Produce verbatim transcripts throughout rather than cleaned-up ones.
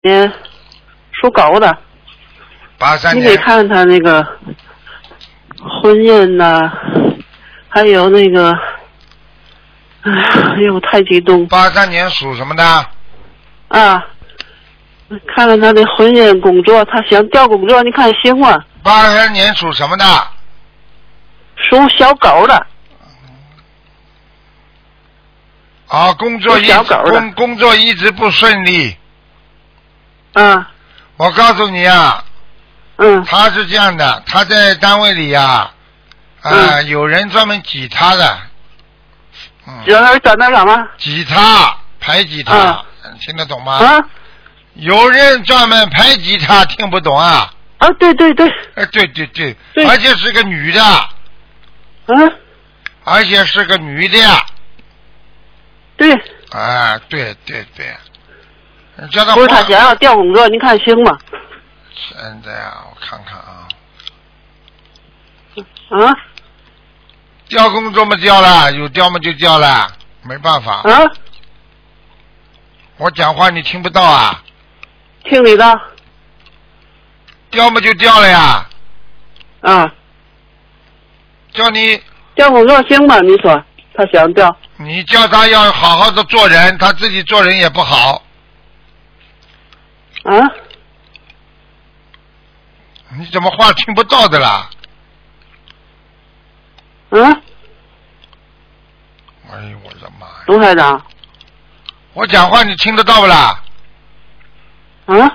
年属狗的。 八三年。 你得看他那个婚姻呐、还有那个，哎呦，太激动。 八三年属什么的？ 啊，看看他的婚姻、工作，他想调工作，你看行吗？ 八三年属什么的？ 属小狗的。 啊，工作一直小狗的工工作一直不顺利。 嗯。 我告诉你啊。 嗯。 他是这样的，他在单位里呀、啊，啊、呃嗯， 有人专门挤他的。嗯。 有人在那干嘛？ 挤他，排挤他， 啊、 听得懂吗？ 啊。 有人专门排挤他，听不懂啊？ 啊，对对对。 哎，对对对， 对而且是个女的。 嗯。 而且是个女的呀。 对。 哎，对对对。你叫他不是他想要调工作，你看行吗？ 现在啊，我看看啊。 啊？ 调工作嘛调了，有调嘛就调了，没办法。 啊？ 我讲话你听不到啊？ 听你的。 调嘛就调了呀。 啊。 叫你。 调工作行吗？你说他想调。 你叫他要好好的做人，他自己做人也不好。 啊？ 你怎么话听不到的啦？ 嗯、啊？ 哎呦我的妈呀！ 卢台长。 我讲话你听得到不啦？ 啊？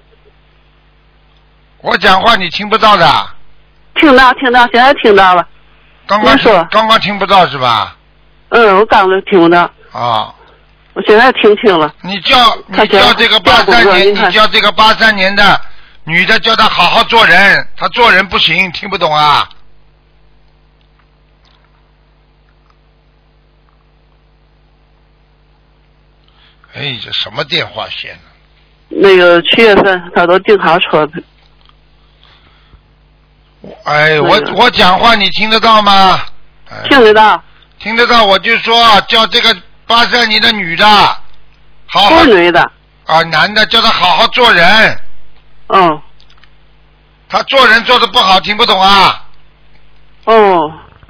我讲话你听不到的。 听到听到，现在听到了。 刚刚说刚刚听不到是吧？ 嗯，我刚才听不到。 啊。 我现在听清了。 你叫你叫这个八三年，你叫这个八三年的女的，叫她好好做人，她做人不行，听不懂啊？哎，这什么电话线呢？ 那个七月份他都订好车票。 哎，我我讲话你听得到吗？ 哎、听得到。 听得到，我就说叫这个八三年的女的，好好。 是女的。 啊，男的叫她好好做人。 嗯。 他做人做的不好，听不懂啊？ 哦。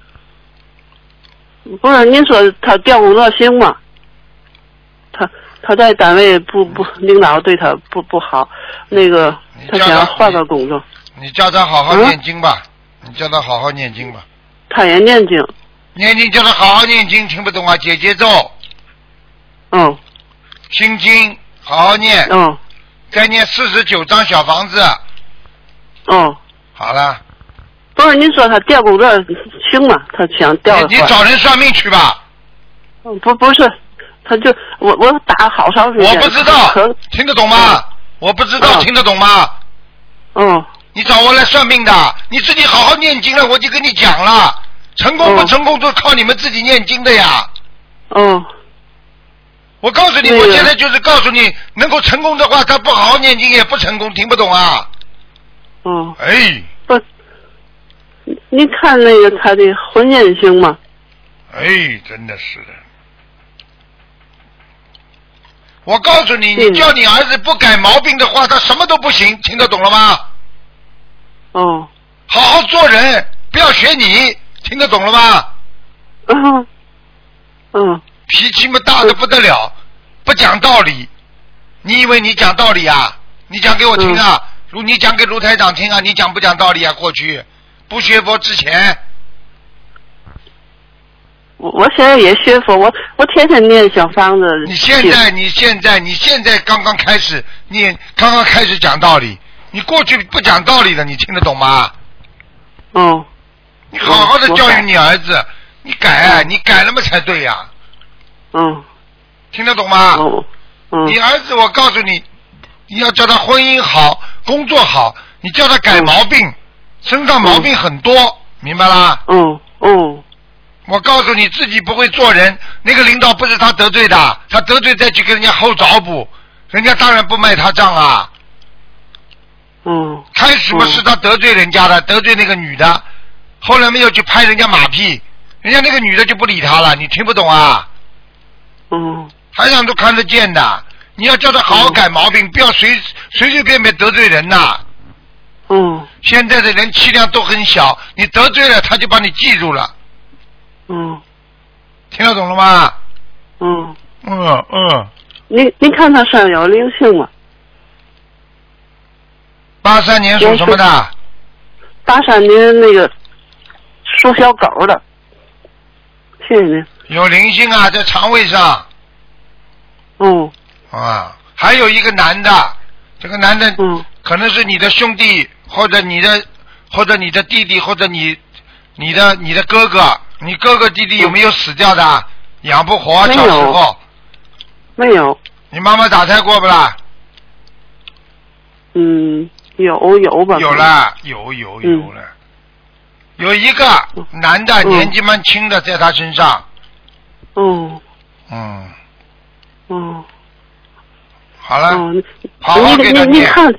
不是，您说他调工作行吗？他他在单位不不，领导对他不不好，那个他想要换个工作。 你叫他好好念经吧，嗯、你叫他好好念经吧。 他也念经。 念经叫他好好念经，听不懂啊？解节奏。 嗯。 心经好好念。 嗯。 再念四十九张小房子。 哦。 好了。 不是，您说他调工作行吗？他想调的话。 你你找人算命去吧。 嗯，不不是，他就我我打好长时间。 我不知道，听得懂吗？嗯、我不知道、嗯、听得懂吗？ 嗯。 你找我来算命的，你自己好好念经了，我就跟你讲了，成功不成功都靠你们自己念经的呀。 嗯。 我告诉你，我现在就是告诉你，能够成功的话，他不好好念经也不成功，听不懂啊？ 嗯。 哎。 不，你看那个他的婚姻行吗？ 哎，真的是的。我告诉你，你叫你儿子不改毛病的话，他什么都不行，听得懂了吗？ 哦。 好好做人，不要学你，听得懂了吗？ 嗯。嗯。 脾气嘛大的不得了，不讲道理。你以为你讲道理啊？你讲给我听啊？卢、嗯，你讲给卢台长听啊？你讲不讲道理啊？过去不学佛之前。 我我现在也学佛，我我天天念小房子。 你现在你现在你现在刚刚开始念，刚刚开始讲道理。你过去不讲道理的，你听得懂吗？ 哦。 你好好的教育你儿子，你改，嗯、你改了嘛才对呀、啊。 嗯。 听得懂吗？ 哦。嗯。 你儿子，我告诉你，你要叫他婚姻好，工作好，你叫他改毛病，嗯、身上毛病很多，嗯、明白啦？ 嗯嗯。 我告诉你，自己不会做人，那个领导不是他得罪的，他得罪再去跟人家后找补，人家当然不卖他账啊。 嗯。 开始嘛是他得罪人家的，得罪那个女的，后来没有去拍人家马屁，人家那个女的就不理他了，你听不懂啊？ 嗯。 台上都看得见的， 你要叫他好好改毛病，不要随随随便便得罪人呐。 嗯。 现在的人气量都很小，你得罪了他就把你记住了。 嗯。 听得懂了吗？ 嗯。 嗯嗯。 您您看他身上有灵性吗？ 八三年属什么的？ 八三年那个属小狗的。谢谢您。 有灵性啊，在肠胃上。 嗯。 啊，还有一个男的，这个男的， 嗯， 可能是你的兄弟，或者你的，或者你的弟弟，或者你，你的你的哥哥，你哥哥弟弟有没有死掉的？嗯、养不活，小时候。 没有。 你妈妈打胎过不啦？ 嗯，有有吧。 有了，有有有了。嗯、有一个男的， 嗯、 年纪蛮轻的，在他身上。 嗯。 嗯。 嗯。 好了， 嗯、 好好给他念。